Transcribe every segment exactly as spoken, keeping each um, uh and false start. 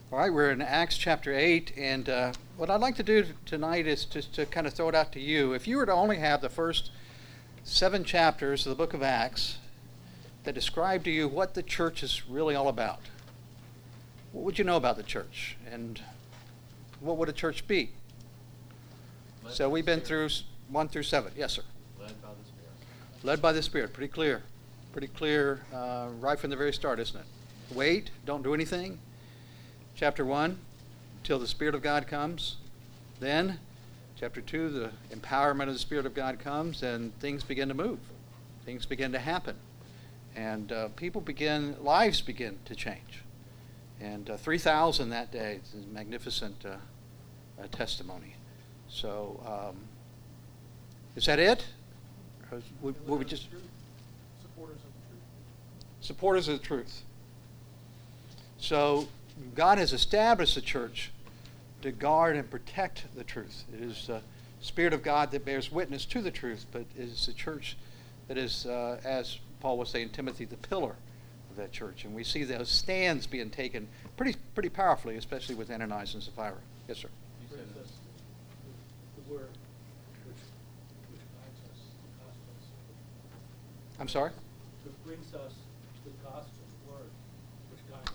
All right, we're in Acts chapter eight, and uh, what I'd like to do tonight is just to kind of throw it out to you. If you were to only have the first seven chapters of the book of Acts that describe to you what the church is really all about, what would you know about the church, and what would a church be? Led So by we've the been through Spirit. s- one through seven. Yes, sir. Led by the Spirit. Led by the Spirit. Pretty clear. Pretty clear uh, right from the very start, isn't it? Wait, don't do anything. Chapter one, till the Spirit of God comes. Then, chapter two, the empowerment of the Spirit of God comes, and things begin to move. Things begin to happen. And uh, people begin, lives begin to change. And uh, three thousand that day is a magnificent uh, uh, testimony. So, um, is that it? Or would, would we just... Supporters of the truth. Supporters of the truth. So God has established the church to guard and protect the truth. It is the Spirit of God that bears witness to the truth, but it is the church that is, uh, as Paul was saying, Timothy, the pillar of that church. And we see those stands being taken pretty pretty powerfully, especially with Ananias and Sapphira. Yes, sir. You said Brings us the, the word which, which guides us, the gospel. I'm sorry? Which brings us the gospel word which guides us.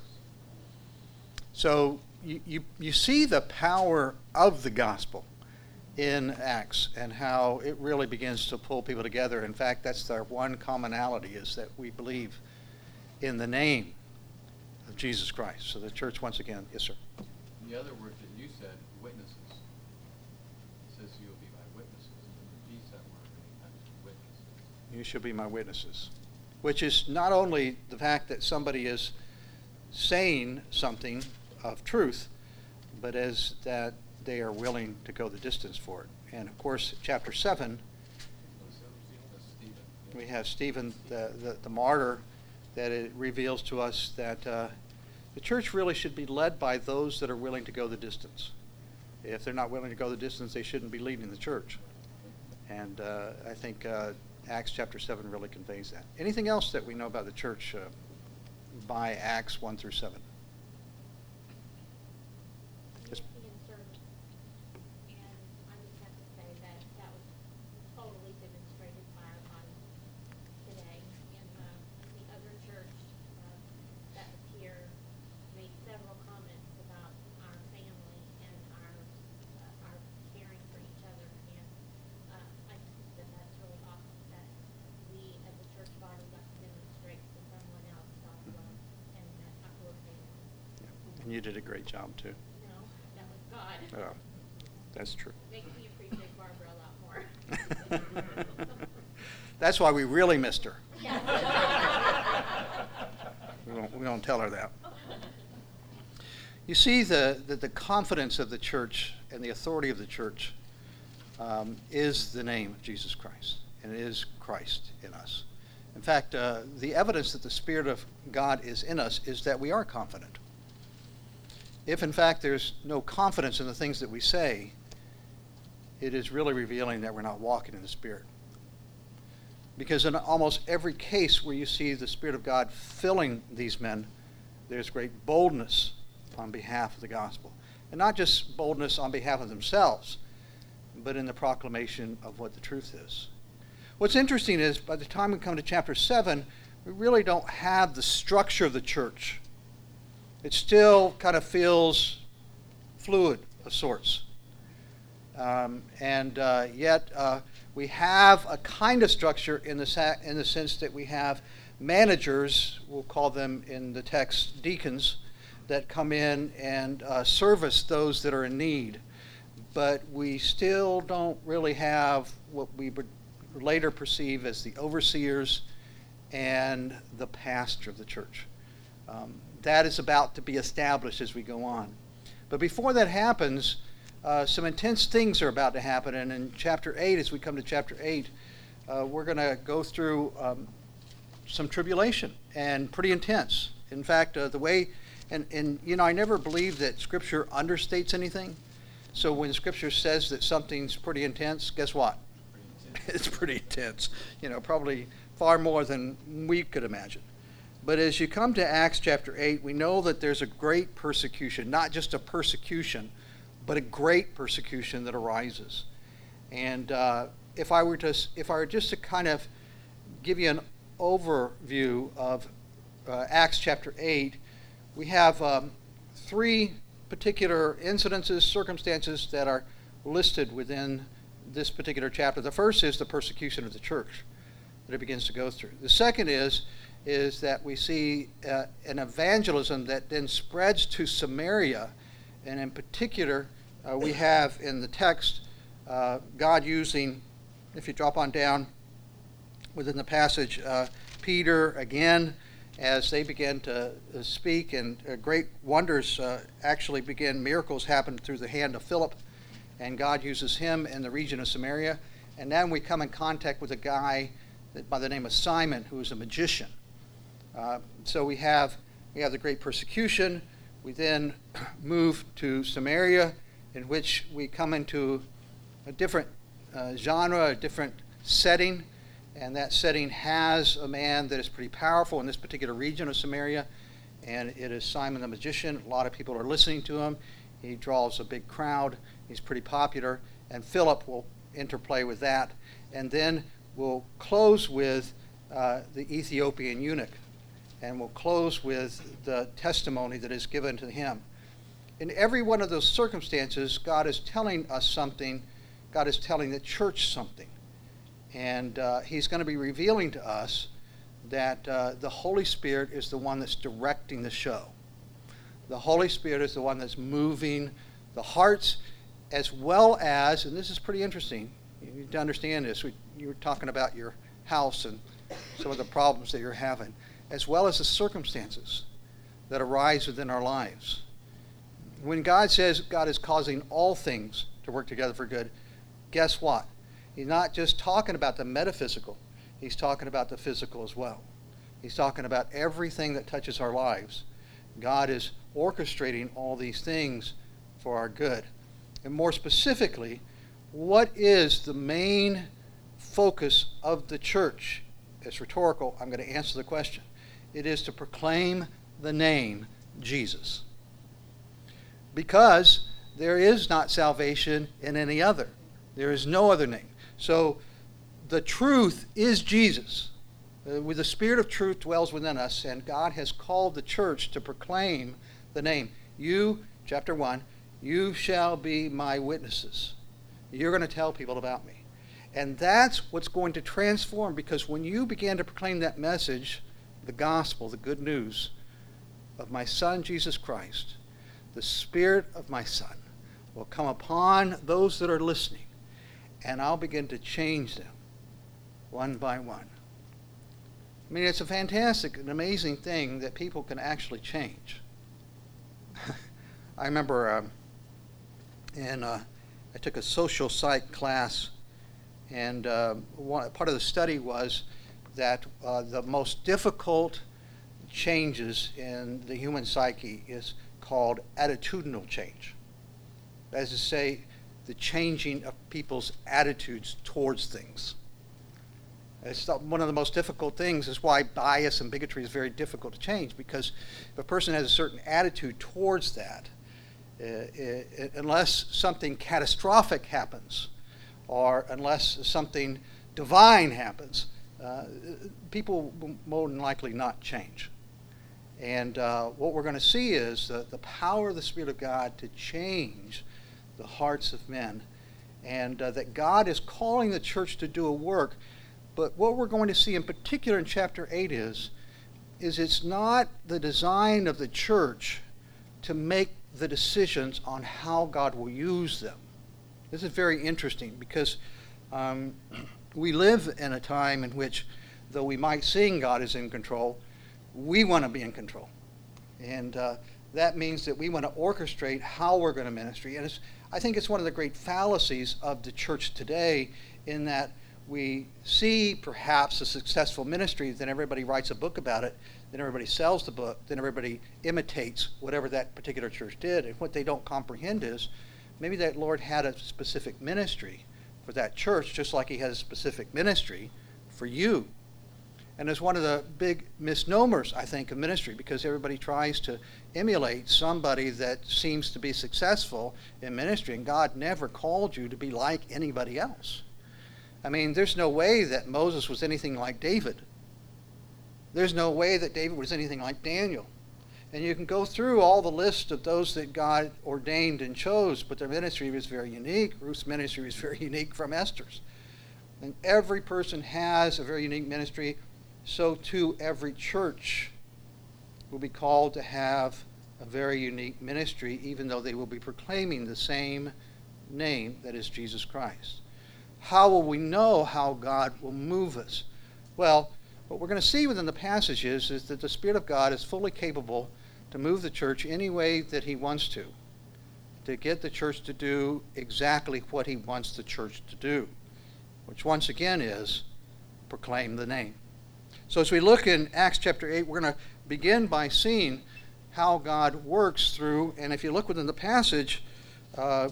So you, you, you see the power of the gospel in Acts and how it really begins to pull people together. In fact, that's our one commonality, is that we believe in the name of Jesus Christ. So the church, once again, yes, sir. the other word that you said, witnesses. It says you will be my witnesses. It repeats that word many times, witnesses. You shall be my witnesses. Which is not only the fact that somebody is saying something of truth, but as that they are willing to go the distance for it. And of course, chapter seven, That's Stephen. we have Stephen, the, the, the martyr, that it reveals to us that uh, the church really should be led by those that are willing to go the distance. If they're not willing to go the distance, they shouldn't be leading the church. And uh, I think uh, Acts chapter seven really conveys that. Anything else that we know about the church uh, by Acts one through seven? Yes. European service. And I just have to say that that was totally demonstrated by our body today. And uh, the other church uh, that was here made several comments about our family and our uh, our caring for each other. And uh, I just think that that's really awesome that we as a church body got to demonstrate to someone else God's love and that we're family. And you did a great job, too. No, that was God. Uh, that's true. Makes me appreciate Barbara a lot more. That's why we really missed her. Yeah. We won't, we won't tell her that. You see the, the, the confidence of the church and the authority of the church um, is the name of Jesus Christ, and it is Christ in us. In fact, uh, the evidence that the Spirit of God is in us is that we are confident. If, in fact, there's no confidence in the things that we say, it is really revealing that we're not walking in the Spirit. Because in almost every case where you see the Spirit of God filling these men, there's great boldness on behalf of the gospel. And not just boldness on behalf of themselves, but in the proclamation of what the truth is. What's interesting is, by the time we come to chapter seven, we really don't have the structure of the church. It still kind of feels fluid of sorts. Um, and uh, yet uh, we have a kind of structure in the, sa- in the sense that we have managers, we'll call them in the text deacons, that come in and uh, service those that are in need. But we still don't really have what we would later perceive as the overseers and the pastor of the church. Um, that is about to be established as we go on. But before that happens, uh, some intense things are about to happen. And in chapter eight, as we come to chapter eight, uh, we're going to go through um, some tribulation, and pretty intense. In fact, uh, the way, and, and you know, I never believe that Scripture understates anything. So when Scripture says that something's pretty intense, guess what? Pretty intense. It's pretty intense. You know, probably far more than we could imagine. But as you come to Acts chapter eight, we know that there's a great persecution, not just a persecution, but a great persecution that arises. And uh, if I were to, if I were just to kind of give you an overview of uh, Acts chapter eight, we have um, three particular incidences, circumstances that are listed within this particular chapter. The first is the persecution of the church that it begins to go through. The second is is that we see uh, an evangelism that then spreads to Samaria, and in particular, uh, we have in the text uh, God using, if you drop on down within the passage, uh, Peter again, as they begin to uh, speak, and uh, great wonders uh, actually begin, miracles happen through the hand of Philip, and God uses him in the region of Samaria. And then we come in contact with a guy that, by the name of Simon, who is a magician. Uh, so we have we have the great persecution. We then move to Samaria, in which we come into a different uh, genre, a different setting, and that setting has a man that is pretty powerful in this particular region of Samaria, and it is Simon the magician. A lot of people are listening to him. He draws a big crowd. He's pretty popular, and Philip will interplay with that. And then we'll close with uh, the Ethiopian eunuch, and we'll close with the testimony that is given to him. In every one of those circumstances, God is telling us something. God is telling the church something. And uh, he's going to be revealing to us that uh, the Holy Spirit is the one that's directing the show. The Holy Spirit is the one that's moving the hearts, as well as, and this is pretty interesting, you need to understand this, we, you were talking about your house and some of the problems that you're having, as well as the circumstances that arise within our lives. When God says God is causing all things to work together for good, guess what? He's not just talking about the metaphysical. He's talking about the physical as well. He's talking about everything that touches our lives. God is orchestrating all these things for our good. And more specifically, what is the main focus of the church? It's rhetorical. I'm going to answer the question. It is to proclaim the name Jesus. Because there is not salvation in any other. There is no other name. So the truth is Jesus. Uh, with the Spirit of truth dwells within us, and God has called the church to proclaim the name. You, chapter one, you shall be my witnesses. You're going to tell people about me. And that's what's going to transform, because when you begin to proclaim that message, the gospel, the good news of my Son, Jesus Christ, the Spirit of my Son will come upon those that are listening, and I'll begin to change them one by one. I mean, it's a fantastic and amazing thing that people can actually change. I remember um, in, uh, I took a social psych class, and uh, one, part of the study was that uh, the most difficult changes in the human psyche is called attitudinal change. That is to say, the changing of people's attitudes towards things. It's one of the most difficult things. Is why bias and bigotry is very difficult to change, because if a person has a certain attitude towards that, uh, it, it, unless something catastrophic happens, or unless something divine happens, uh, people will more than likely not change. And uh, what we're going to see is the, the power of the Spirit of God to change the hearts of men, and uh, that God is calling the church to do a work. But what we're going to see in particular in chapter eight is, is it's not the design of the church to make the decisions on how God will use them. This is very interesting, because um, we live in a time in which, though we might sing God is in control, we want to be in control. And uh, that means that we want to orchestrate how we're going to ministry. And it's, I think it's one of the great fallacies of the church today, in that we see perhaps a successful ministry, then everybody writes a book about it, then everybody sells the book, then everybody imitates whatever that particular church did. And what they don't comprehend is maybe that Lord had a specific ministry for that church, just like he has a specific ministry for you. And it's one of the big misnomers, I think, of ministry, because everybody tries to emulate somebody that seems to be successful in ministry, and God never called you to be like anybody else. I mean, there's no way that Moses was anything like David. There's no way that David was anything like Daniel. And you can go through all the list of those that God ordained and chose, but their ministry was very unique. Ruth's ministry was very unique from Esther's. And every person has a very unique ministry. So too every church will be called to have a very unique ministry, even though they will be proclaiming the same name, that is Jesus Christ. How will we know how God will move us? Well, what we're going to see within the passages is that the Spirit of God is fully capable to move the church any way that he wants to, to get the church to do exactly what he wants the church to do, which once again is proclaim the name. So as we look in Acts chapter eight, we're going to begin by seeing how God works through, and if you look within the passage, uh,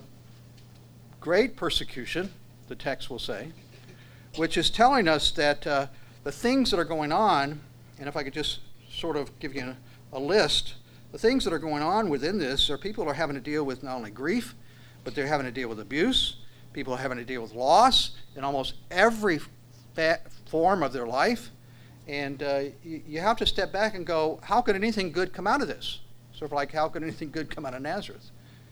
great persecution, the text will say, which is telling us that uh, the things that are going on, and if I could just sort of give you a, a list, the things that are going on within this are people are having to deal with not only grief, but they're having to deal with abuse. People are having to deal with loss in almost every fa- form of their life. And uh, you, you have to step back and go, how could anything good come out of this? Sort of like, how could anything good come out of Nazareth?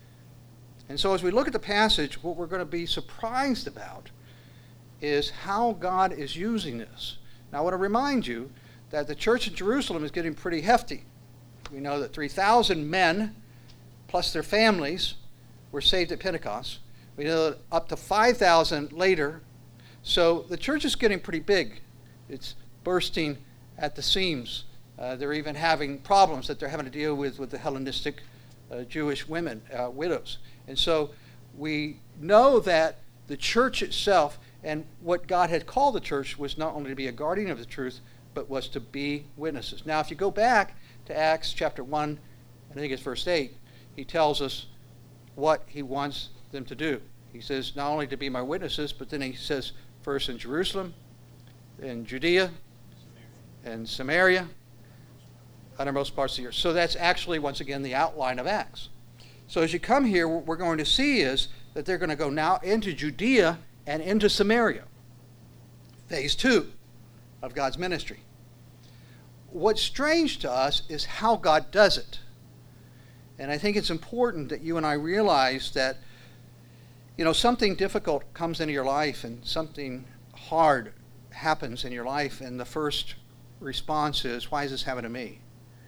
And so as we look at the passage, what we're going to be surprised about is how God is using this. Now, I want to remind you that the church in Jerusalem is getting pretty hefty. We know that three thousand men, plus their families, were saved at Pentecost. We know that up to five thousand later. So the church is getting pretty big. It's bursting at the seams. Uh, they're even having problems that they're having to deal with with the Hellenistic uh, Jewish women, uh, widows. And so we know that the church itself and what God had called the church was not only to be a guardian of the truth, but was to be witnesses. Now, if you go back to Acts chapter one, I think it's verse eight, he tells us what he wants them to do. He says not only to be my witnesses, but then he says first in Jerusalem, in Judea, and Samaria, uttermost parts of the earth. So that's actually, once again, the outline of Acts. So as you come here, what we're going to see is that they're going to go now into Judea and into Samaria. Phase two of God's ministry. What's strange to us is how God does it. And I think it's important that you and I realize that, you know, something difficult comes into your life and something hard happens in your life, and the first response is, why is this happening to me?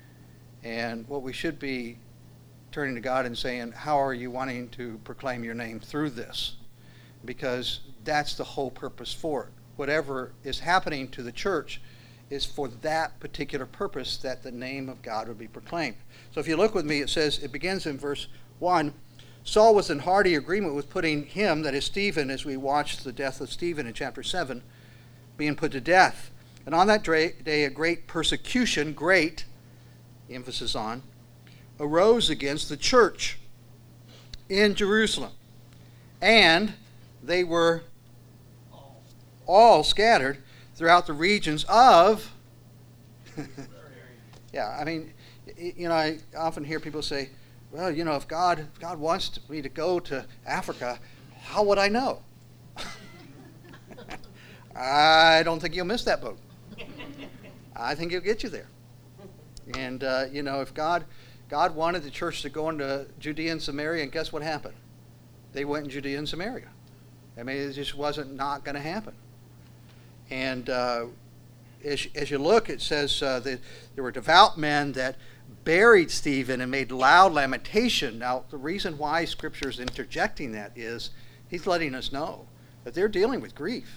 And what we should be turning to God and saying, how are you wanting to proclaim your name through this? Because that's the whole purpose for it. Whatever is happening to the church is for that particular purpose, that the name of God would be proclaimed. So if you look with me, it says, it begins in verse one, Saul was in hearty agreement with putting him, that is Stephen, as we watched the death of Stephen in chapter seven, being put to death. And on that day a great persecution, great, the emphasis on, arose against the church in Jerusalem. And they were all scattered throughout the regions of, yeah, I mean, you know, I often hear people say, well, you know, if God, if God wants me to go to Africa, how would I know? I don't think you'll miss that boat. I think he'll get you there. And, uh, you know, if God, God wanted the church to go into Judea and Samaria, and guess what happened? They went in Judea and Samaria. I mean, it just wasn't not going to happen. And uh, as, as you look, it says uh, that there were devout men that buried Stephen and made loud lamentation. Now, the reason why Scripture is interjecting that is he's letting us know that they're dealing with grief.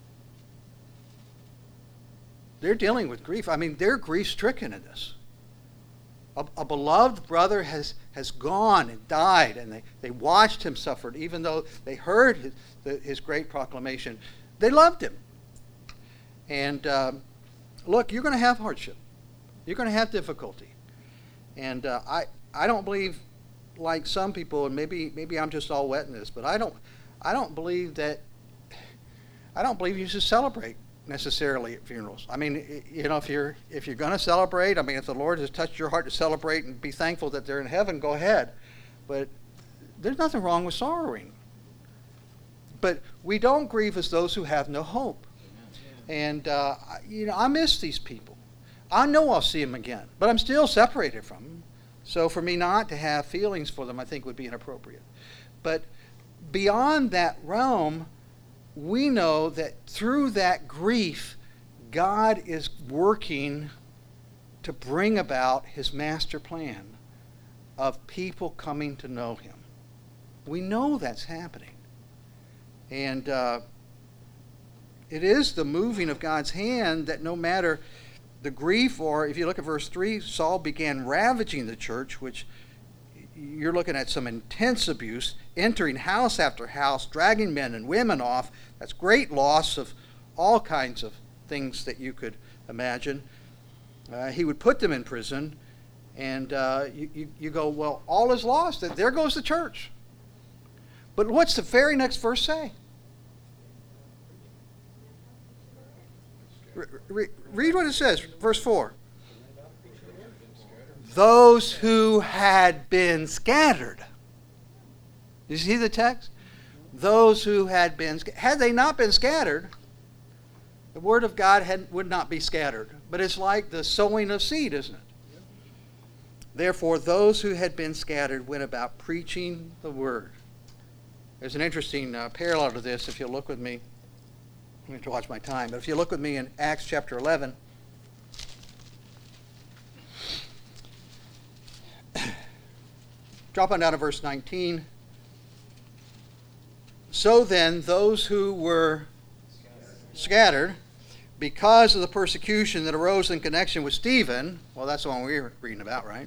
They're dealing with grief. I mean, they're grief-stricken in this. A, a beloved brother has, has gone and died, and they, they watched him suffer. Even though they heard his, the, his great proclamation, they loved him. And um, look, you're going to have hardship. You're going to have difficulty. And uh, I, I don't believe, like some people, and maybe maybe I'm just all wet in this, but I don't I don't believe that I don't believe you should celebrate necessarily at funerals. I mean, i- you know, if you're if you're going to celebrate, I mean, if the Lord has touched your heart to celebrate and be thankful that they're in heaven, go ahead. But there's nothing wrong with sorrowing. But we don't grieve as those who have no hope. And uh, I- you know, I miss these people. I know I'll see them again, but I'm still separated from them. So for me not to have feelings for them, I think would be inappropriate. But beyond that realm, we know that through that grief, God is working to bring about his master plan of people coming to know him. We know that's happening. And uh, it is the moving of God's hand that no matter the grief, or if you look at verse three, Saul began ravaging the church, which you're looking at some intense abuse, entering house after house, dragging men and women off. That's great loss of all kinds of things that you could imagine. Uh, he would put them in prison, and uh, you, you, you go, well, all is lost. There goes the church. But what's the very next verse say? Re- re- read what it says, verse four. Those who had been scattered. You see the text? Those who had been, had they not been scattered, the word of God had, would not be scattered. But it's like the sowing of seed, isn't it? Therefore, those who had been scattered went about preaching the word. There's an interesting uh, parallel to this if you look with me. I'm going to watch my time, but if you look with me in Acts chapter eleven, drop on down to verse nineteen. So then, those who were scattered, because of the persecution that arose in connection with Stephen, well, that's the one we were reading about, right?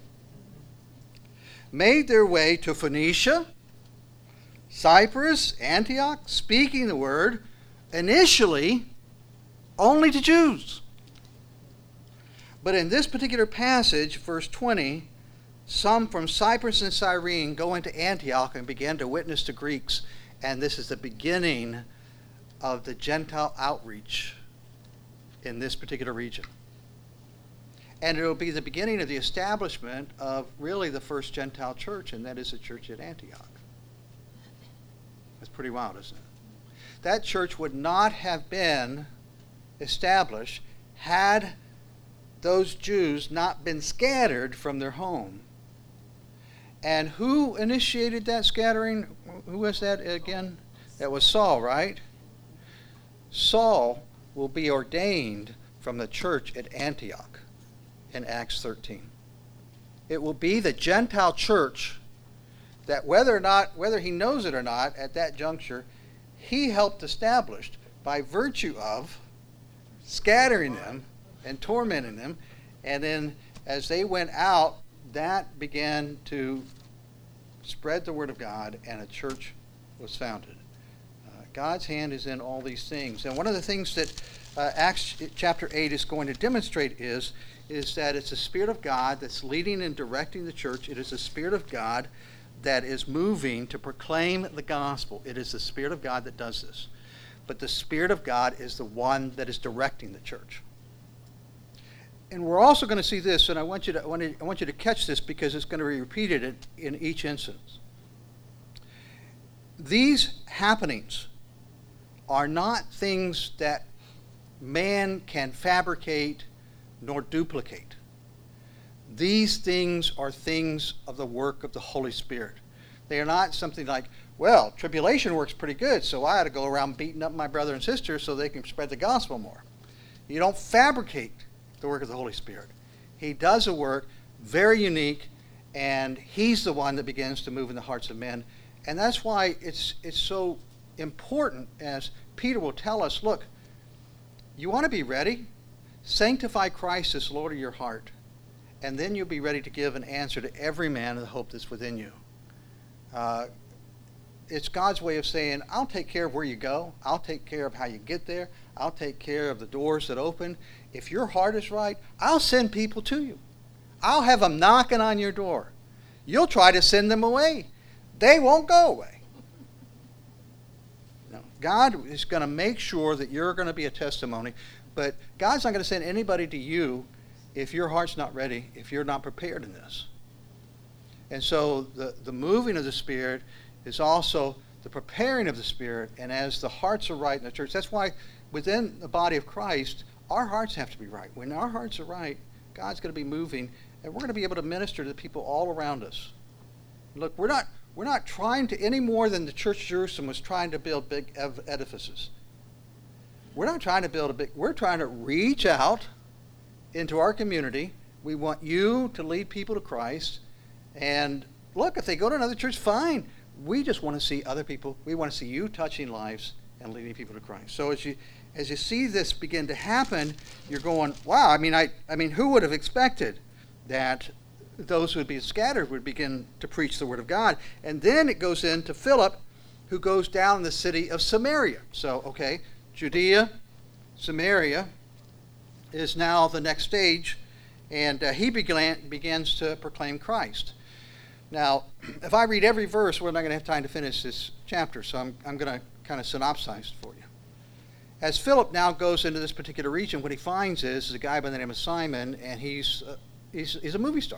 Made their way to Phoenicia, Cyprus, Antioch, speaking the word, initially only to Jews. But in this particular passage, verse twenty, some from Cyprus and Cyrene go into Antioch and begin to witness to Greeks. And this is the beginning of the Gentile outreach in this particular region. And it will be the beginning of the establishment of really the first Gentile church, and that is the church at Antioch. That's pretty wild, isn't it? That church would not have been established had those Jews not been scattered from their home. And who initiated that scattering? Who was that again? That was Saul, right? Saul will be ordained from the church at Antioch in Acts thirteen. It will be the Gentile church that whether or not, whether he knows it or not, at that juncture, he helped establish by virtue of scattering them and tormenting them. And then as they went out, that began to spread the word of God, and a church was founded. Uh, God's hand is in all these things. And one of the things that uh, Acts chapter eight is going to demonstrate is, is that it's the Spirit of God that's leading and directing the church. It is the Spirit of God that is moving to proclaim the gospel. It is the Spirit of God that does this. But the Spirit of God is the one that is directing the church. And we're also going to see this, and I want you to I want, to, I want you to catch this because it's going to be repeated in, in each instance. These happenings are not things that man can fabricate nor duplicate. These things are things of the work of the Holy Spirit. They are not something like, well, tribulation works pretty good, so I ought to go around beating up my brother and sister so they can spread the gospel more. You don't fabricate the work of the Holy Spirit. He does a work very unique, and he's the one that begins to move in the hearts of men. And that's why it's it's so important, as Peter will tell us, look, you want to be ready? Sanctify Christ as Lord of your heart, and then you'll be ready to give an answer to every man of the hope that's within you. Uh, it's God's way of saying, I'll take care of where you go. I'll take care of how you get there. I'll take care of the doors that open. If your heart is right, I'll send people to you. I'll have them knocking on your door. You'll try to send them away. They won't go away. No. God is going to make sure that you're going to be a testimony, but God's not going to send anybody to you if your heart's not ready, if you're not prepared in this. And so the, the moving of the Spirit is also the preparing of the Spirit, and as the hearts are right in the church, that's why within the body of Christ, our hearts have to be right. When our hearts are right, God's going to be moving, and we're going to be able to minister to the people all around us. Look, we're not we're not trying to any more than the Church of Jerusalem was trying to build big edifices. We're not trying to build a big, we're trying to reach out into our community. We want you to lead people to Christ. And look, if they go to another church, fine. We just want to see other people. We want to see you touching lives and leading people to Christ. So as you as you see this begin to happen, you're going, wow, I mean, I, I mean, who would have expected that those who would be scattered would begin to preach the word of God? And then it goes into Philip, who goes down the city of Samaria. So, okay, Judea, Samaria is now the next stage, and uh, he began, begins to proclaim Christ. Now, if I read every verse, we're not going to have time to finish this chapter, so I'm, I'm going to kind of synopsize for you. As Philip now goes into this particular region, what he finds is, is a guy by the name of Simon, and he's, uh, he's, he's a movie star.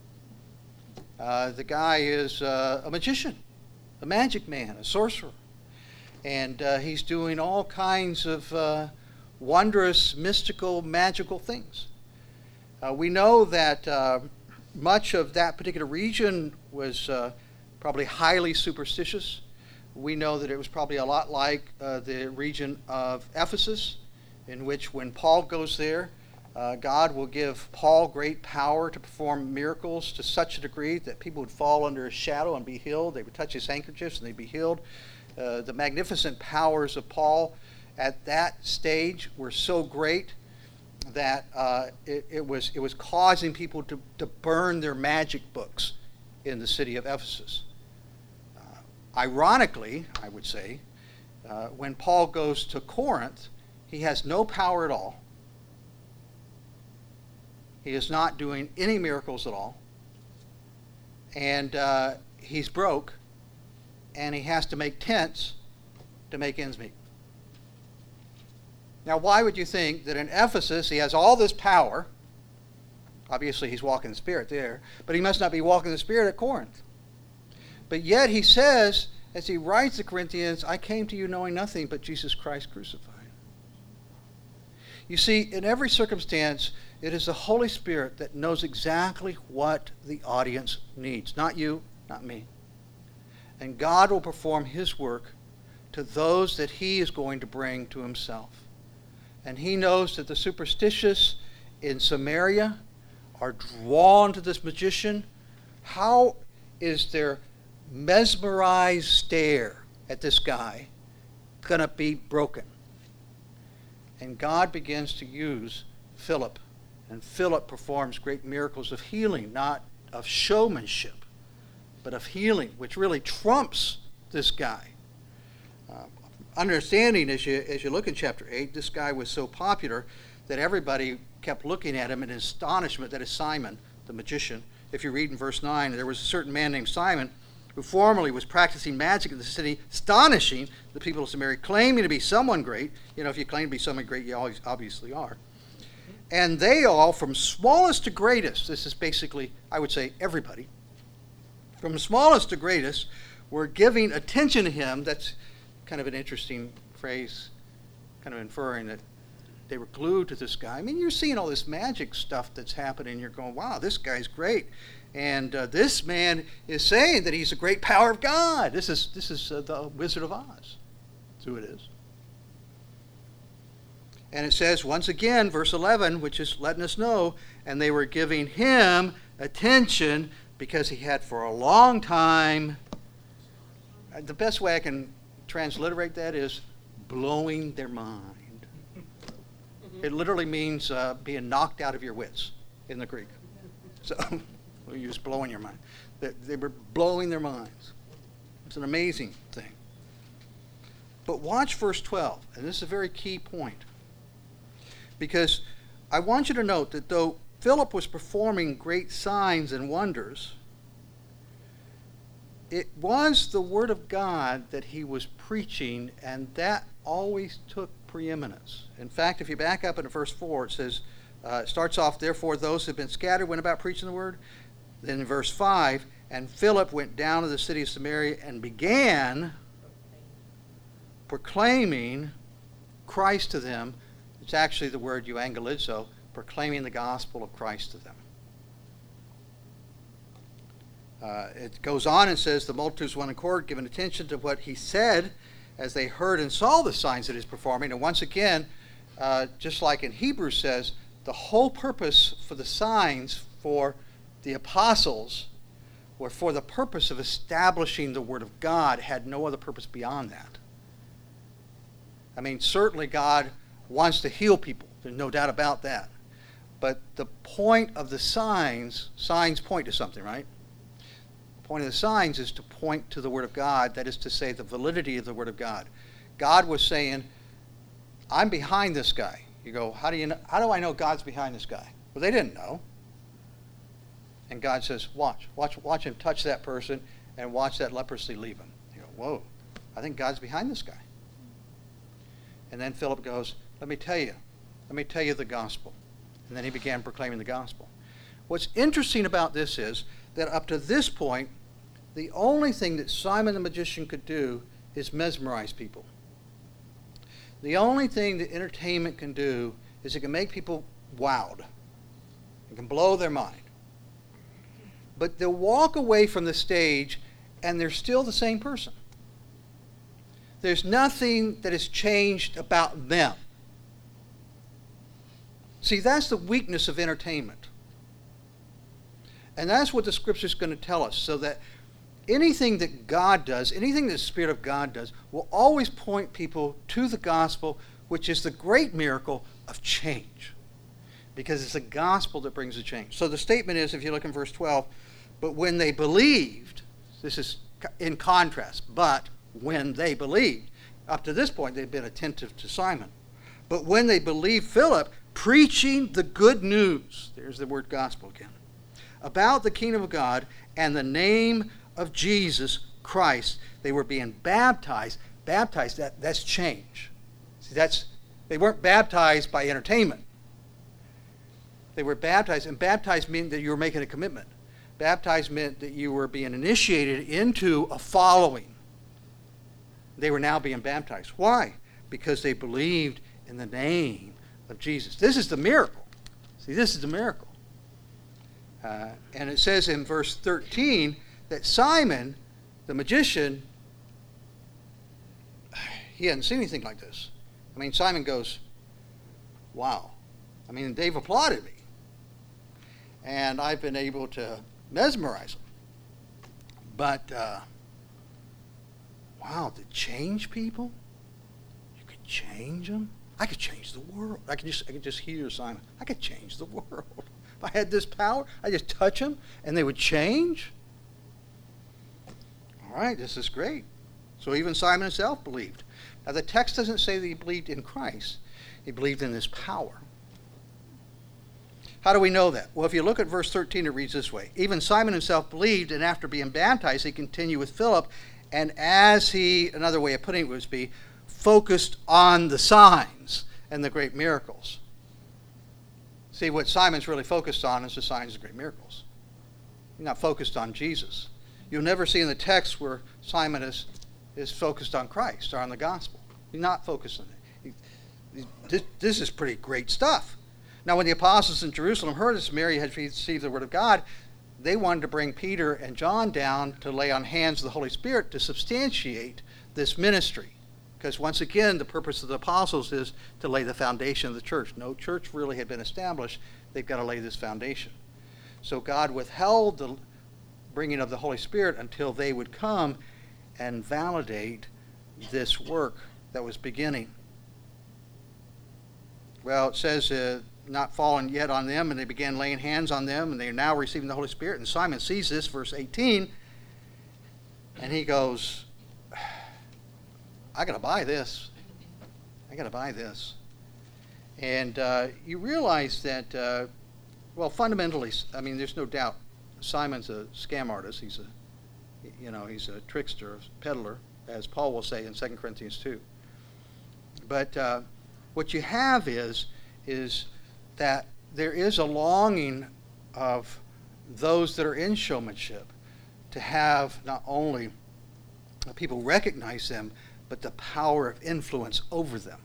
Uh, the guy is uh, a magician, a magic man, a sorcerer. And uh, he's doing all kinds of uh, wondrous, mystical, magical things. Uh, we know that uh, much of that particular region was uh, probably highly superstitious. We know that it was probably a lot like uh, the region of Ephesus, in which when Paul goes there, uh, God will give Paul great power to perform miracles to such a degree that people would fall under his shadow and be healed. They would touch his handkerchiefs and they'd be healed. Uh, the magnificent powers of Paul at that stage were so great that uh, it, it was it was causing people to, to burn their magic books in the city of Ephesus. Uh, ironically, I would say, uh, when Paul goes to Corinth, he has no power at all. He is not doing any miracles at all. And uh, he's broke, and he has to make tents to make ends meet. Now, why would you think that in Ephesus he has all this power? Obviously, he's walking in the Spirit there, but he must not be walking in the Spirit at Corinth. But yet he says, as he writes to Corinthians, I came to you knowing nothing but Jesus Christ crucified. You see, in every circumstance, it is the Holy Spirit that knows exactly what the audience needs. Not you, not me. And God will perform his work to those that he is going to bring to himself. And he knows that the superstitious in Samaria are drawn to this magician. How is their mesmerized stare at this guy going to be broken? And God begins to use Philip. And Philip performs great miracles of healing, not of showmanship, but of healing, which really trumps this guy. Uh, understanding, as you, as you look in chapter eight, this guy was so popular that everybody kept looking at him in astonishment. That is Simon, the magician. If you read in verse nine, there was a certain man named Simon who formerly was practicing magic in the city, astonishing the people of Samaria, claiming to be someone great. You know, if you claim to be someone great, you always obviously are. And they all, from smallest to greatest, this is basically, I would say, everybody, from smallest to greatest, were giving attention to him. That's kind of an interesting phrase, kind of inferring that they were glued to this guy. I mean, you're seeing all this magic stuff that's happening. You're going, wow, this guy's great. And uh, this man is saying that he's a great power of God. This is, this is uh, the Wizard of Oz. That's who it is. And it says, once again, verse eleven, which is letting us know, and they were giving him attention because he had for a long time, the best way I can transliterate that is blowing their mind. It literally means uh, being knocked out of your wits in the Greek. So we use blowing your mind. They, they were blowing their minds. It's an amazing thing. But watch verse twelve, and this is a very key point. Because I want you to note that though Philip was performing great signs and wonders, it was the Word of God that he was preaching, and that always took preeminence. In fact, if you back up into verse four, it says, uh, it starts off, therefore those who have been scattered went about preaching the Word. Then in verse five, and Philip went down to the city of Samaria and began proclaiming Christ to them. It's actually the word euangelizo, proclaiming the gospel of Christ to them. Uh, it goes on and says, the multitudes one accord, giving attention to what he said as they heard and saw the signs that he was performing. And once again, uh, just like in Hebrews says, the whole purpose for the signs for the apostles were for the purpose of establishing the Word of God, had no other purpose beyond that. I mean, certainly God wants to heal people. There's no doubt about that. But the point of the signs, signs point to something, right? The point of the signs is to point to the Word of God. That is to say, the validity of the Word of God. God was saying, I'm behind this guy. You go, how do you know, how do I know God's behind this guy? Well, they didn't know. And God says, watch, watch, watch him touch that person and watch that leprosy leave him. You go, whoa, I think God's behind this guy. And then Philip goes, let me tell you, let me tell you the gospel. And then he began proclaiming the gospel. What's interesting about this is that up to this point, the only thing that Simon the magician could do is mesmerize people. The only thing that entertainment can do is it can make people wowed. It can blow their mind. But they'll walk away from the stage and they're still the same person. There's nothing that has changed about them. See, that's the weakness of entertainment. And that's what the Scripture is going to tell us, so that anything that God does, anything that the Spirit of God does, will always point people to the gospel, which is the great miracle of change. Because it's the gospel that brings the change. So the statement is, if you look in verse twelve, but when they believed, this is in contrast, but when they believed, up to this point they've been attentive to Simon. But when they believed Philip, preaching the good news, there's the word gospel again, about the kingdom of God and the name of Jesus Christ, they were being baptized. Baptized, that, that's change. See, that's, they weren't baptized by entertainment. They were baptized, and baptized meant that you were making a commitment. Baptized meant that you were being initiated into a following. They were now being baptized. Why? Because they believed in the name of Jesus. This is the miracle. See, this is the miracle. Uh, and it says in verse thirteen that Simon, the magician, he hadn't seen anything like this. I mean, Simon goes, wow. I mean, they've applauded me. And I've been able to mesmerize them. But, uh, wow, to change people? You could change them? I could change the world. I could just, I could just hear Simon. I could change the world. If I had this power, I just touch them and they would change. All right, this is great. So even Simon himself believed. Now the text doesn't say that he believed in Christ. He believed in his power. How do we know that? Well, if you look at verse thirteen, it reads this way. Even Simon himself believed, and after being baptized, he continued with Philip. And as he, another way of putting it would be, focused on the signs and the great miracles. See, what Simon's really focused on is the signs and great miracles. He's not focused on Jesus. You'll never see in the text where Simon is, is focused on Christ or on the gospel. He's not focused on it. He, he, this, this is pretty great stuff. Now, when the apostles in Jerusalem heard this, Mary had received the word of God, they wanted to bring Peter and John down to lay on hands of the Holy Spirit to substantiate this ministry. Because once again, the purpose of the apostles is to lay the foundation of the church. No church really had been established. They've got to lay this foundation. So God withheld the bringing of the Holy Spirit until they would come and validate this work that was beginning. Well, it says, uh, not fallen yet on them, and they began laying hands on them, and they are now receiving the Holy Spirit. And Simon sees this, verse eighteen, and he goes, I got to buy this. I got to buy this. And uh, you realize that, uh, well, fundamentally, I mean, there's no doubt Simon's a scam artist. He's a you know, he's a trickster, peddler, as Paul will say in Second Corinthians two. But uh, what you have is, is that there is a longing of those that are in showmanship to have not only people recognize them, but the power of influence over them.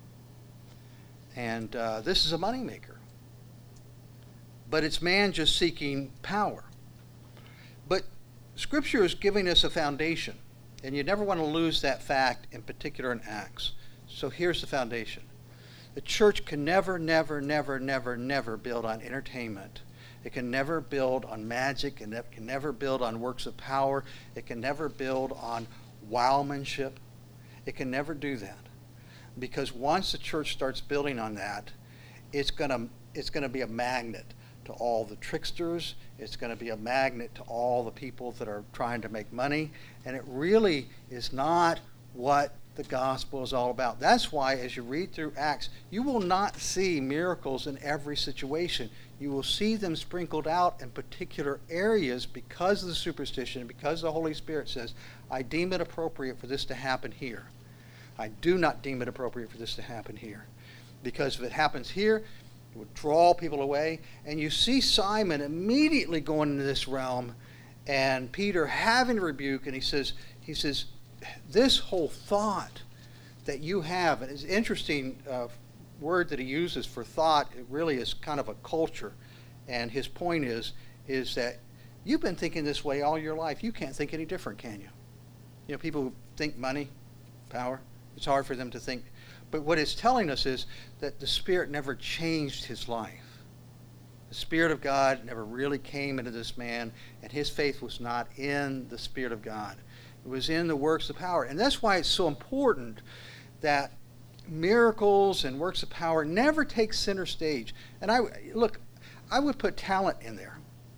And uh, this is a moneymaker. But it's man just seeking power. But Scripture is giving us a foundation, and you never want to lose that fact, in particular in Acts. So here's the foundation. The church can never, never, never, never, never build on entertainment. It can never build on magic, and it can never build on works of power. It can never build on wowmanship. It can never do that. Because once the church starts building on that, it's going to it's going to be a magnet to all the tricksters. It's going to be a magnet to all the people that are trying to make money. And it really is not what the gospel is all about. That's why as you read through Acts, you will not see miracles in every situation. You will see them sprinkled out in particular areas because of the superstition, because the Holy Spirit says, I deem it appropriate for this to happen here. I do not deem it appropriate for this to happen here. Because if it happens here, it would draw people away. And you see Simon immediately going into this realm, and Peter having to rebuke, and he says, he says, this whole thought that you have, and it's an interesting uh, word that he uses for thought, it really is kind of a culture. And his point is, is that you've been thinking this way all your life. You can't think any different, can you? You know, people who think money, power, it's hard for them to think. But what it's telling us is that the Spirit never changed his life. The Spirit of God never really came into this man, and his faith was not in the Spirit of God. It was in the works of power. And that's why it's so important that miracles and works of power never take center stage. And I look, I would put talent in there.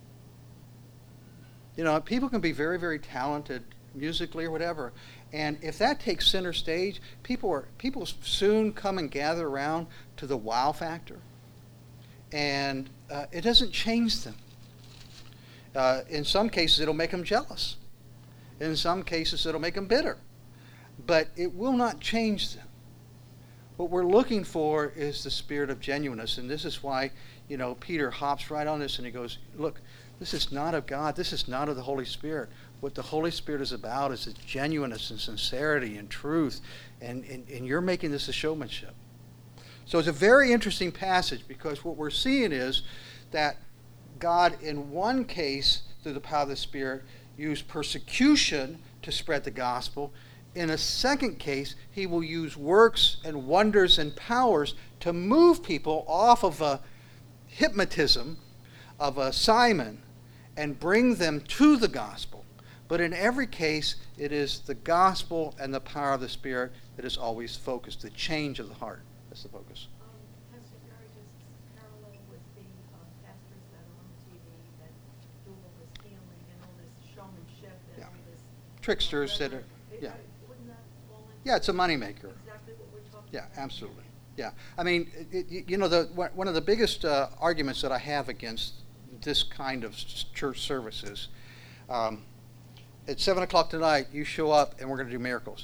You know, people can be very, very talented musically or whatever. And if that takes center stage, people are people soon come and gather around to the wow factor. And uh, it doesn't change them. Uh, in some cases, it'll make them jealous. In some cases, it'll make them bitter. But it will not change them. What we're looking for is the spirit of genuineness. And this is why, you know, Peter hops right on this and he goes, look, this is not of God. This is not of the Holy Spirit. What the Holy Spirit is about is its genuineness and sincerity and truth. And, and, and you're making this a showmanship. So it's a very interesting passage, because what we're seeing is that God, in one case, through the power of the Spirit, used persecution to spread the gospel. In a second case, he will use works and wonders and powers to move people off of a hypnotism of a Simon and bring them to the gospel. But in every case, it is the gospel and the power of the Spirit that is always focused, the change of the heart. That's the focus. Um, Pastor Gary, just parallel with the uh, pastors that are on T V that do all this healing and all this showmanship and Yeah. all this. Tricksters that are, It- yeah. it- Wouldn't that fall into? Yeah, it's a moneymaker. Exactly what we're talking Yeah, about. absolutely. Yeah, I mean, it, it, you know, the one of the biggest uh, arguments that I have against this kind of s- church service is, um, at seven o'clock tonight, you show up and we're going to do miracles.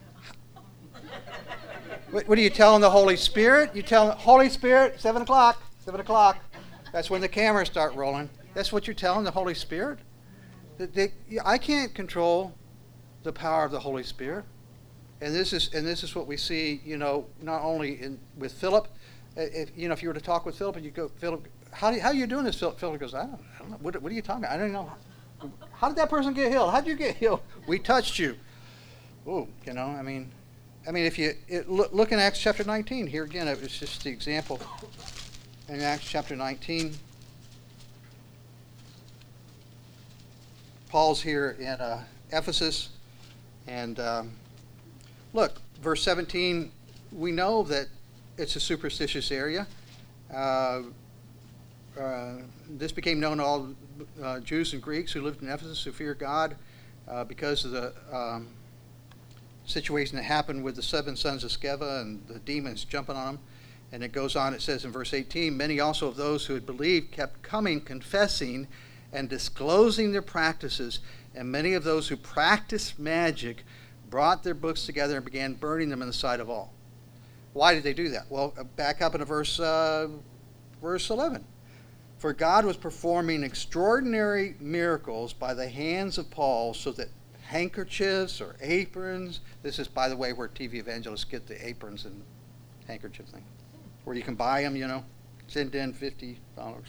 What, what are you telling the Holy Spirit? You tell Holy Spirit, seven o'clock, seven o'clock. That's when the cameras start rolling. That's what you're telling the Holy Spirit? That they, I can't control the power of the Holy Spirit. And this is and this is what we see, you know, not only in with Philip. If you know, if you were to talk with Philip and you go, Philip, how do you, how are you doing this? Philip, Philip goes, I don't, I don't know. What, what are you talking about? I don't know. How did that person get healed? How did you get healed? We touched you. Oh, you know, I mean, I mean, if you it, look, look in Acts chapter nineteen. Here again, it was just the example in Acts chapter nineteen. Paul's here in uh, Ephesus, and um, look, verse seventeen. We know that it's a superstitious area. Uh, uh, this became known to all uh, Jews and Greeks who lived in Ephesus, who feared God, uh, because of the um, situation that happened with the seven sons of Sceva and the demons jumping on them. And it goes on, it says in verse eighteen, many also of those who had believed kept coming, confessing, and disclosing their practices, and many of those who practiced magic brought their books together and began burning them in the sight of all. Why did they do that? Well, back up into verse, uh, verse eleven. For God was performing extraordinary miracles by the hands of Paul, so that handkerchiefs or aprons, this is, by the way, where T V evangelists get the aprons and handkerchief thing, where you can buy them, you know, send in fifty dollars.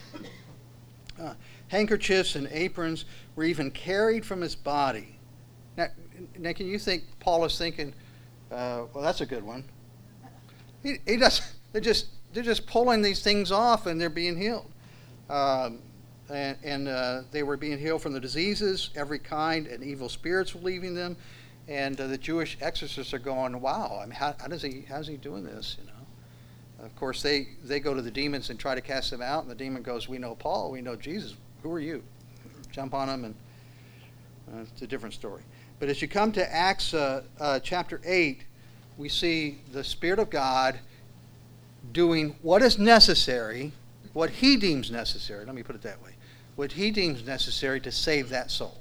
Uh, handkerchiefs and aprons were even carried from his body. Now, now can you think Paul is thinking, uh, well, that's a good one. He, he does. They're just they're just pulling these things off and they're being healed. Um, and and uh, they were being healed from the diseases, every kind, and evil spirits were leaving them. And uh, the Jewish exorcists are going, wow, I mean, how, how does he how's he doing this? You know. Of course, they, they go to the demons and try to cast them out, and the demon goes, we know Paul, we know Jesus. Who are you? Jump on them, and uh, it's a different story. But as you come to Acts uh, uh, chapter eight, we see the Spirit of God doing what is necessary, what he deems necessary, let me put it that way, what he deems necessary to save that soul.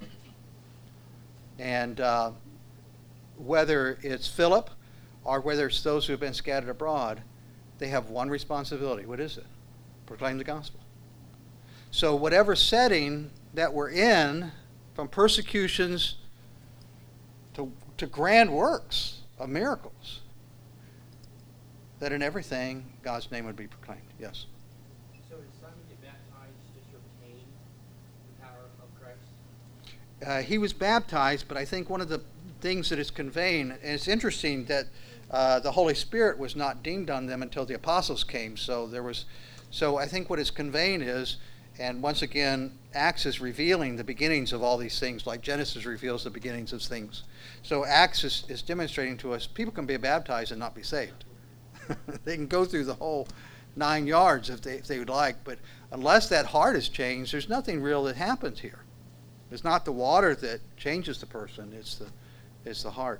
And uh, whether it's Philip or whether it's those who have been scattered abroad, they have one responsibility. What is it? Proclaim the gospel. So whatever setting that we're in, from persecutions to, to grand works of miracles, that in everything God's name would be proclaimed. Yes? So did Simon get baptized just to obtain the power of Christ? Uh, he was baptized, but I think one of the things that is conveying, and it's interesting that uh, the Holy Spirit was not deemed on them until the apostles came. So there was, so I think what it's conveying is, and once again, Acts is revealing the beginnings of all these things, like Genesis reveals the beginnings of things. So Acts is, is demonstrating to us people can be baptized and not be saved. They can go through the whole nine yards if they if they would like, but unless that heart is changed, there's nothing real that happens here. It's not the water that changes the person; it's the it's the heart.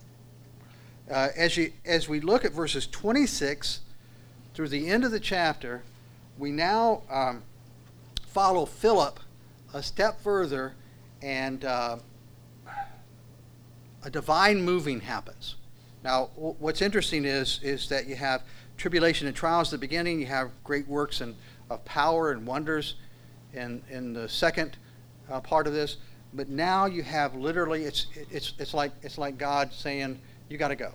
Uh, as you as we look at verses twenty-six through the end of the chapter, we now um, follow Philip a step further, and uh, a divine moving happens. Now, w- what's interesting is is that you have tribulation and trials at the beginning. You have great works and of power and wonders in in the second uh, part of this. But now you have literally it's it's it's like it's like God saying, "You got to go."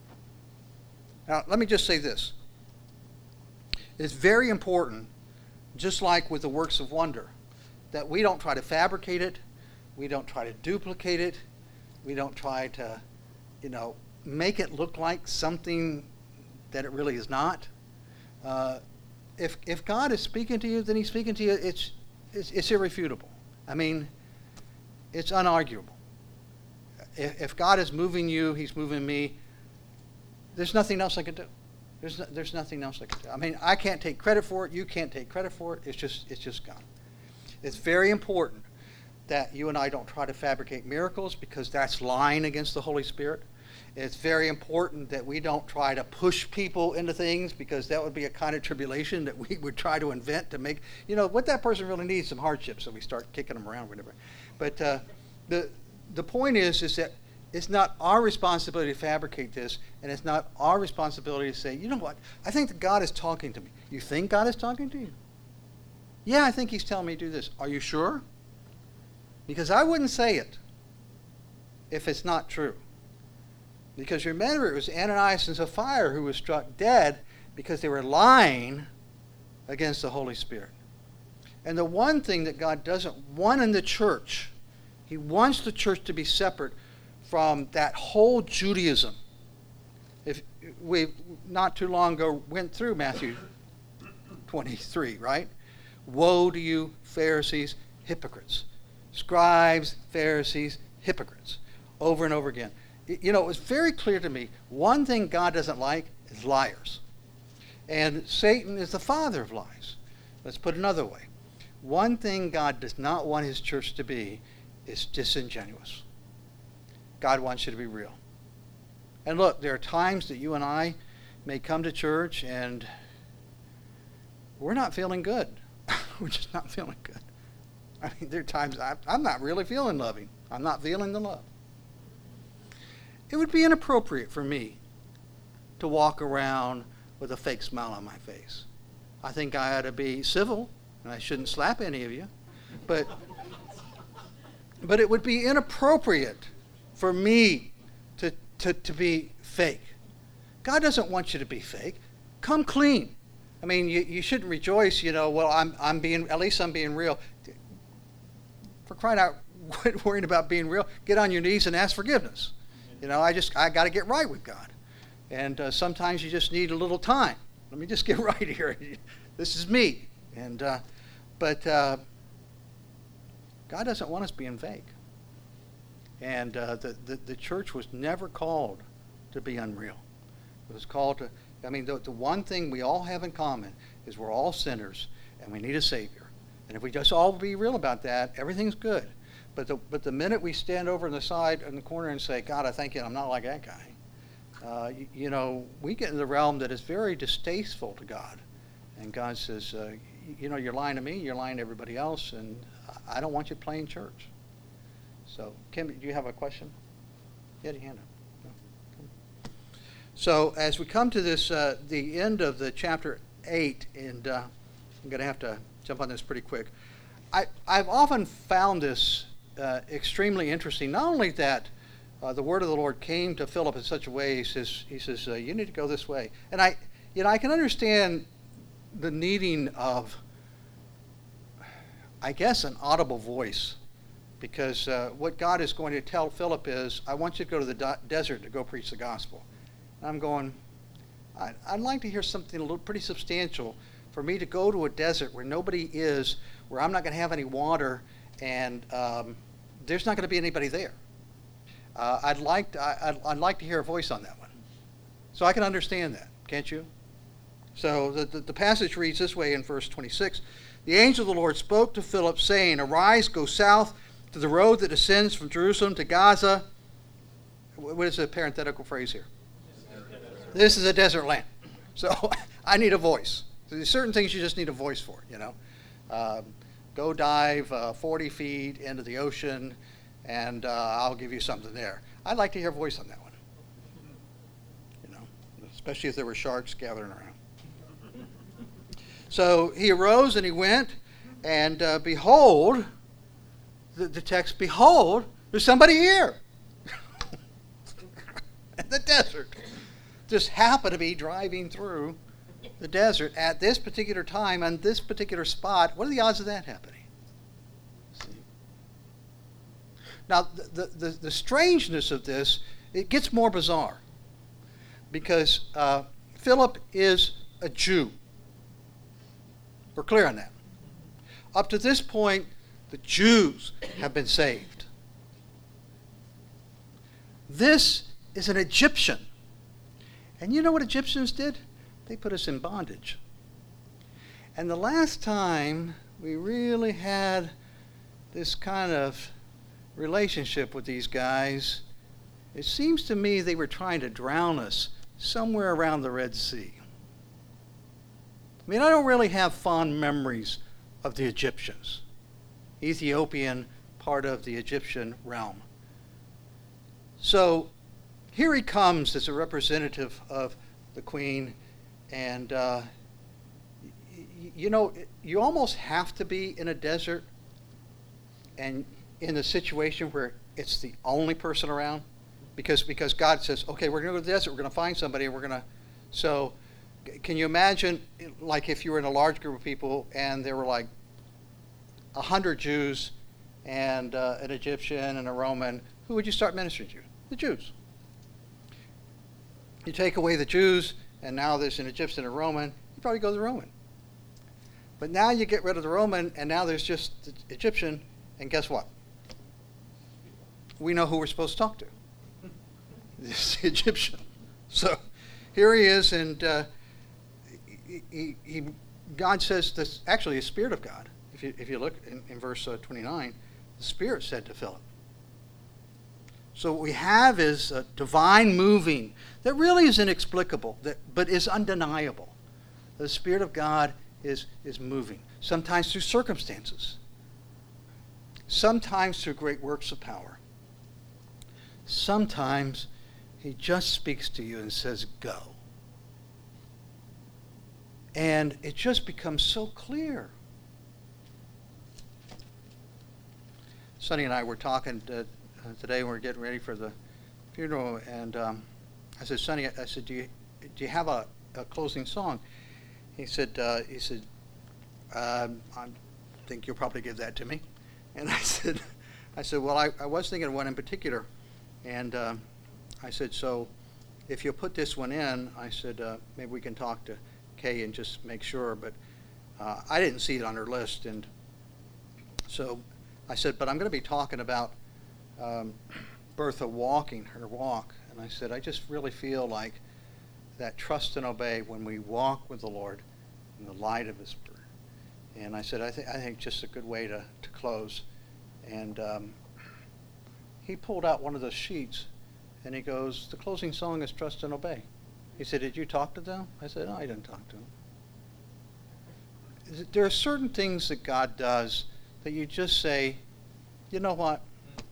Now, let me just say this. It's very important, just like with the works of wonder, that we don't try to fabricate it, we don't try to duplicate it, we don't try to, you know, make it look like something that it really is not. Uh, if if God is speaking to you, then He's speaking to you. It's it's, it's irrefutable. I mean, it's unarguable. If, if God is moving you, He's moving me. There's nothing else I can do. There's no, there's nothing else I can do. I mean, I can't take credit for it. You can't take credit for it. It's just it's just God. It's very important that you and I don't try to fabricate miracles, because that's lying against the Holy Spirit. It's very important that we don't try to push people into things, because that would be a kind of tribulation that we would try to invent to make, you know, what that person really needs, some hardship, so we start kicking them around, whatever. But uh, the the point is, is that it's not our responsibility to fabricate this, and it's not our responsibility to say, you know what, I think that God is talking to me. You think God is talking to you? Yeah, I think He's telling me to do this. Are you sure? Because I wouldn't say it if it's not true. Because remember, it was Ananias and Sapphira who were struck dead because they were lying against the Holy Spirit. And the one thing that God doesn't want in the church, He wants the church to be separate from that whole Judaism. If we not too long ago went through Matthew twenty-three, right? Woe to you, Pharisees, hypocrites. Scribes, Pharisees, hypocrites. Over and over again. You know, it was very clear to me, one thing God doesn't like is liars. And Satan is the father of lies. Let's put it another way. One thing God does not want His church to be is disingenuous. God wants you to be real. And look, there are times that you and I may come to church and we're not feeling good. We're just not feeling good. I mean, there are times I, I'm not really feeling loving. I'm not feeling the love. It would be inappropriate for me to walk around with a fake smile on my face. I think I ought to be civil, and I shouldn't slap any of you. But, but it would be inappropriate for me to, to, to be fake. God doesn't want you to be fake. Come clean. I mean, you, you shouldn't rejoice, you know, well, I'm, I'm being, at least I'm being real. For crying out, quit worrying about being real. Get on your knees and ask forgiveness. You know, I just, I got to get right with God. And uh, sometimes you just need a little time. Let me just get right here. This is me. And, uh, but uh, God doesn't want us being fake. And uh, the, the, the church was never called to be unreal. It was called to, I mean, the, the one thing we all have in common is we're all sinners and we need a Savior. And if we just all be real about that, everything's good. But the, but the minute we stand over on the side, in the corner and say, God, I thank you, I'm not like that guy, uh, you, you know, we get in the realm that is very distasteful to God. And God says, uh, you know, you're lying to me, you're lying to everybody else, and I don't want you playing church. So, Kim, do you have a question? You had your hand up. So as we come to this, uh, the end of the chapter eight, and uh, I'm going to have to jump on this pretty quick. I, I've often found this uh, extremely interesting. Not only that uh, the word of the Lord came to Philip in such a way, he says, he says, uh, you need to go this way. And I, you know, I can understand the needing of, I guess, an audible voice, because uh, what God is going to tell Philip is, I want you to go to the do- desert to go preach the gospel. I'm going, I'd, I'd like to hear something a little pretty substantial for me to go to a desert where nobody is, where I'm not going to have any water, and um, there's not going to be anybody there. Uh, I'd like to, I, I'd, I'd like to hear a voice on that one. So I can understand that, can't you? So the, the, the passage reads this way in verse twenty-six. The angel of the Lord spoke to Philip, saying, Arise, go south to the road that ascends from Jerusalem to Gaza. What is the parenthetical phrase here? This is a desert land. So I need a voice. There's certain things you just need a voice for, you know. Um, go dive uh, forty feet into the ocean, and uh, I'll give you something there. I'd like to hear a voice on that one. You know, especially if there were sharks gathering around. So he arose and he went, and uh, behold, the, the text, behold, there's somebody here. In the desert. Just happened to be driving through the desert at this particular time on this particular spot. What are the odds of that happening? See? Now, the, the, the strangeness of this, it gets more bizarre, because uh, Philip is a Jew. We're clear on that. Up to this point, the Jews have been saved. This is an Egyptian. And you know what Egyptians did? They put us in bondage. And the last time we really had this kind of relationship with these guys, it seems to me they were trying to drown us somewhere around the Red Sea. I mean, I don't really have fond memories of the Egyptians, Ethiopian part of the Egyptian realm. So here he comes as a representative of the queen, and uh, y- you know, you almost have to be in a desert and in a situation where it's the only person around, because because God says, okay, we're going to go to the desert, we're going to find somebody, and we're going to, so can you imagine, like, if you were in a large group of people and there were like a hundred Jews and uh, an Egyptian and a Roman, who would you start ministering to? The Jews. You take away the Jews, and now there's an Egyptian and a Roman, you probably go to the Roman. But now you get rid of the Roman, and now there's just the Egyptian, and guess what? We know who we're supposed to talk to. This Egyptian. So here he is, and uh, he, he, he, God says this, actually the Spirit of God, if you, if you look in, in verse uh, twenty-nine, the Spirit said to Philip. So what we have is a divine moving that really is inexplicable, that, but is undeniable. The Spirit of God is, is moving, sometimes through circumstances. sometimes through great works of power. Sometimes he just speaks to you and says, go. And it just becomes so clear. Sonny and I were talking to, uh, today when we were getting ready for the funeral, and um, I said, Sonny, I said, do you do you have a, a closing song? He said, uh, he said, um, I think you'll probably give that to me. And I said, I said, well, I, I was thinking of one in particular, and um, I said, so if you'll put this one in, I said, uh, maybe we can talk to Kay and just make sure. But uh, I didn't see it on her list, and so I said, but I'm going to be talking about um, Bertha walking her walk. And I said, I just really feel like that trust and obey when we walk with the Lord in the light of His Word. And I said, I, th- I think just a good way to, to close. And um, he pulled out one of those sheets, and he goes, the closing song is Trust and Obey. He said, did you talk to them? I said, no, I didn't talk to them. There are certain things that God does that you just say, you know what?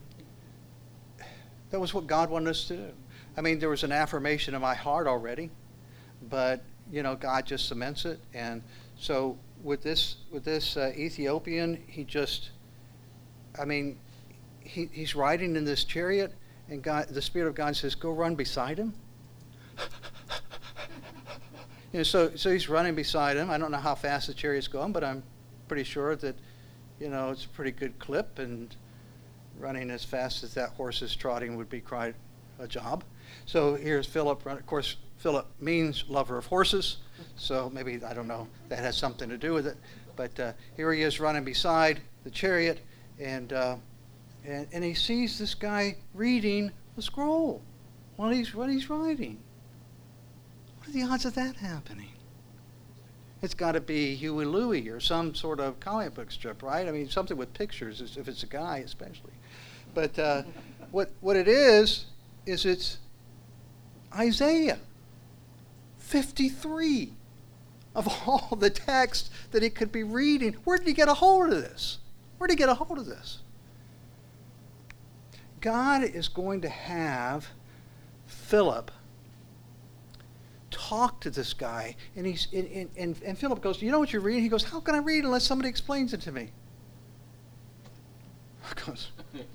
That was what God wanted us to do. I mean, there was an affirmation in my heart already, but, you know, God just cements it. And so with this with this uh, Ethiopian, he just, I mean, he, he's riding in this chariot, and God, the Spirit of God says, go run beside him. You know, so so he's running beside him. I don't know how fast the chariot's going, but I'm pretty sure that, you know, it's a pretty good clip, and running as fast as that horse is trotting would be quite a job. So here's Philip. Of course, Philip means lover of horses, so maybe, I don't know, that has something to do with it. But uh, here he is running beside the chariot, and, uh, and and he sees this guy reading the scroll while he's, while he's riding. What are the odds of that happening? It's got to be Huey Louie or some sort of comic book strip, right? I mean, something with pictures, if it's a guy especially. But uh, what what it is, is it's Isaiah fifty-three of all the text that he could be reading. Where did he get a hold of this? Where did he get a hold of this? God is going to have Philip talk to this guy, and he's and, and, and Philip goes, you know what you're reading? He goes, how can I read unless somebody explains it to me? He goes,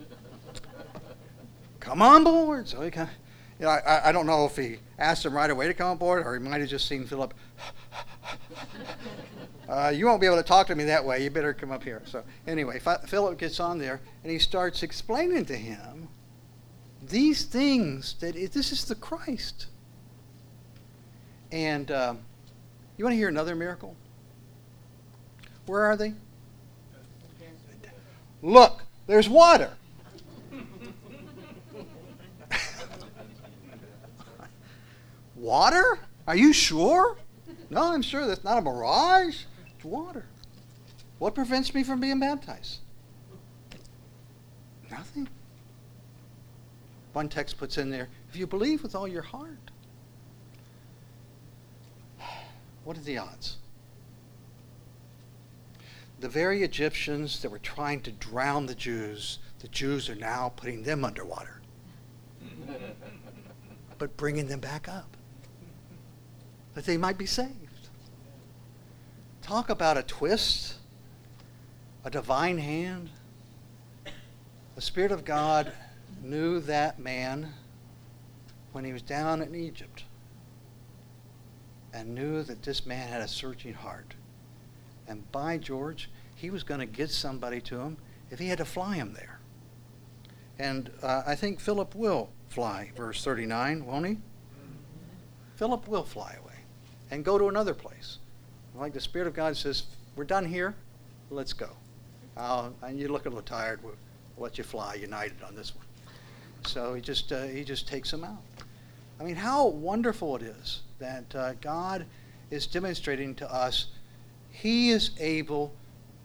come on board. So he kind of, you know, I, I don't know if he asked him right away to come on board, or he might have just seen Philip. uh, you won't be able to talk to me that way. You better come up here. So anyway, Philip gets on there, and he starts explaining to him these things, that it, this is the Christ. And um, you want to hear another miracle? Where are they? Look, there's water. Water? Are you sure? No, I'm sure that's not a mirage. It's water. What prevents me from being baptized? Nothing. One text puts in there, if you believe with all your heart. What are the odds? The very Egyptians that were trying to drown the Jews, the Jews are now putting them underwater, but bringing them back up, that they might be saved. Talk about a twist, a divine hand. The Spirit of God knew that man when he was down in Egypt, and knew that this man had a searching heart. And by George, he was going to get somebody to him if he had to fly him there. And uh, I think Philip will fly, verse thirty-nine, won't he? Philip will fly away and go to another place. Like the Spirit of God says, we're done here, let's go. I'll, and you look a little tired, we'll, we'll let you fly united on this one. So he just uh, he just takes him out. I mean, how wonderful it is that uh, God is demonstrating to us He is able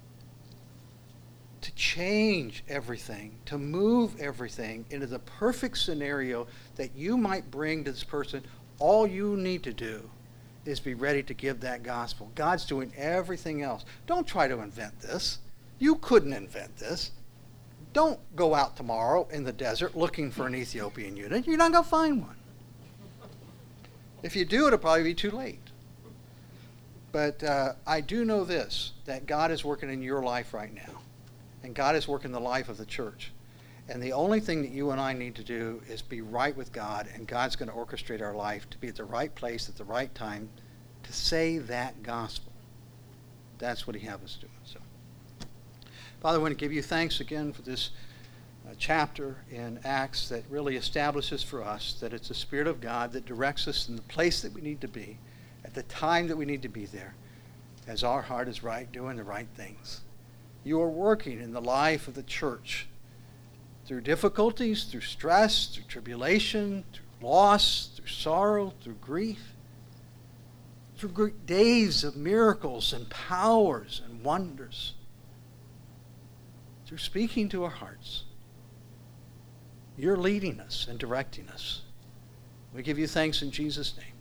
to change everything, to move everything into the perfect scenario that you might bring to this person. All you need to do is be ready to give that gospel. God's doing everything else. Don't try to invent this. You couldn't invent this. Don't go out tomorrow in the desert looking for an Ethiopian eunuch. You're not going to find one. If you do, it'll probably be too late. But uh, I do know this, that God is working in your life right now. And God is working in the life of the church. And the only thing that you and I need to do is be right with God, and God's going to orchestrate our life to be at the right place at the right time to say that gospel. That's what he has us doing. So, Father, I want to give you thanks again for this uh, chapter in Acts that really establishes for us that it's the Spirit of God that directs us in the place that we need to be, at the time that we need to be there, as our heart is right, doing the right things. You are working in the life of the church through difficulties, through stress, through tribulation, through loss, through sorrow, through grief, through great days of miracles and powers and wonders, through speaking to our hearts. You're leading us and directing us. We give you thanks in Jesus' name.